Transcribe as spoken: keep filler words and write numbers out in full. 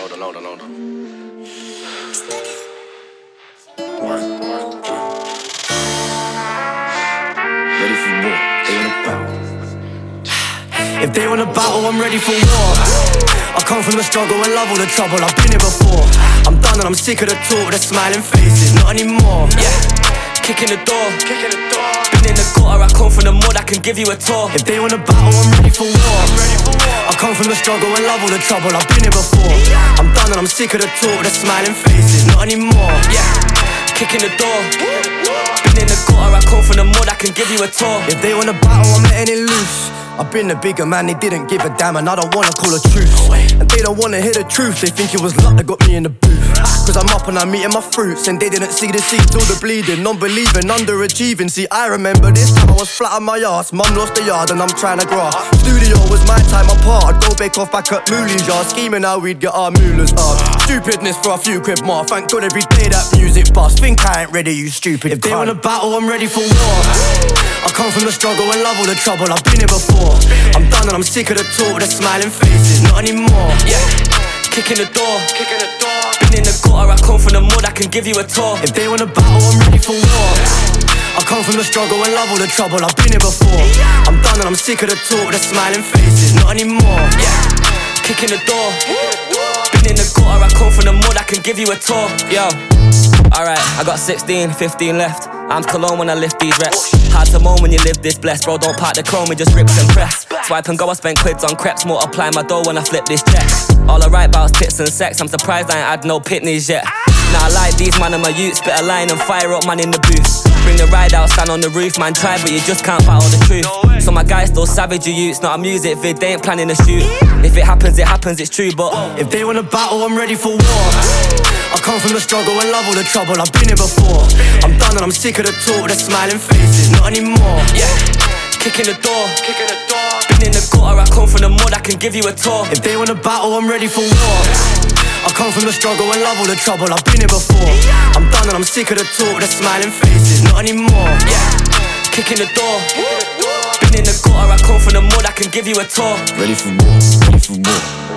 hold on, hold on, hold on. Ready for war, they wanna battle. If they wanna battle, I'm ready for war. I come from the struggle and love all the trouble, I've been here before. I'm done and I'm sick of the talk, the smiling faces, not anymore. Yeah, kicking the door, Kicking the door. been in the gutter, I come from the mud, I can give you a tour. If they wanna battle, I'm ready for war. Ready for war. I come from the struggle and love all the trouble, I've been here before. I'm done and I'm sick of the talk, the smiling faces, not anymore. Yeah, kicking the door, been in the gutter, I come from the mud, I can give you a tour. If they wanna battle, I'm letting it loose. I've been the bigger man, they didn't give a damn, and I don't wanna call a truce. And they don't wanna hear the truth, they think it was luck that got me in the booth. Cause I'm up and I'm eating my fruits, and they didn't see the seeds, all the bleeding, non-believing, underachieving. See, I remember this time I was flat on my ass, mum lost the yard and I'm trying to grass. Studio was my time apart, I'd go bake off back at Mooley's yard, scheming how we'd get our moolahs hard. Stupidness for a few quid more, thank God every day that music bust. Think I ain't ready, you stupid. If they wanna battle, I'm ready for war. I come from the struggle and love all the trouble, I've been here before. I'm done and I'm sick of the talk, the smiling faces, not anymore. Yeah, kicking the door, Kicking the door. been in the gutter, I come from the mud, I can give you a tour. If they wanna battle, I'm ready for war. I come from the struggle and love all the trouble, I've been here before. I'm done and I'm sick of the talk, the smiling faces, not anymore. Yeah, kicking the door, been in the gutter, I come from the mud, I can give you a tour. Yo, alright, I got sixteen, fifteen left. I'm cologne when I lift these reps. Hard to moan when you live this blessed. Bro, don't pack the chrome, it just rips and press. Swipe and go, I spend quids on crepes. Multiply my dough when I flip this check. All I write about is tits and sex. I'm surprised I ain't had no pitneys yet. Nah, I like these man and my youth. Spit a line and fire up man in the booth. Bring the ride out, stand on the roof. Man try but you just can't battle the truth. So my guys still savage you youths. Not a music vid, they ain't planning a shoot. If it happens, it happens, it's true. But if they wanna battle, I'm ready for war. I come from the struggle and love all the trouble, I've been here before. I'm done and I'm sick of the talk, the smiling faces, not anymore. Yeah, kicking the door, Kicking the door. been in the gutter, I come from the mud, I can give you a tour. If they wanna battle, I'm ready for war. I come from the struggle and love all the trouble, I've been here before. I'm done and I'm sick of the talk, the smiling faces, not anymore. Yeah, kicking the door, been in the gutter, I come from the mud, I can give you a tour. Ready for war, ready for war.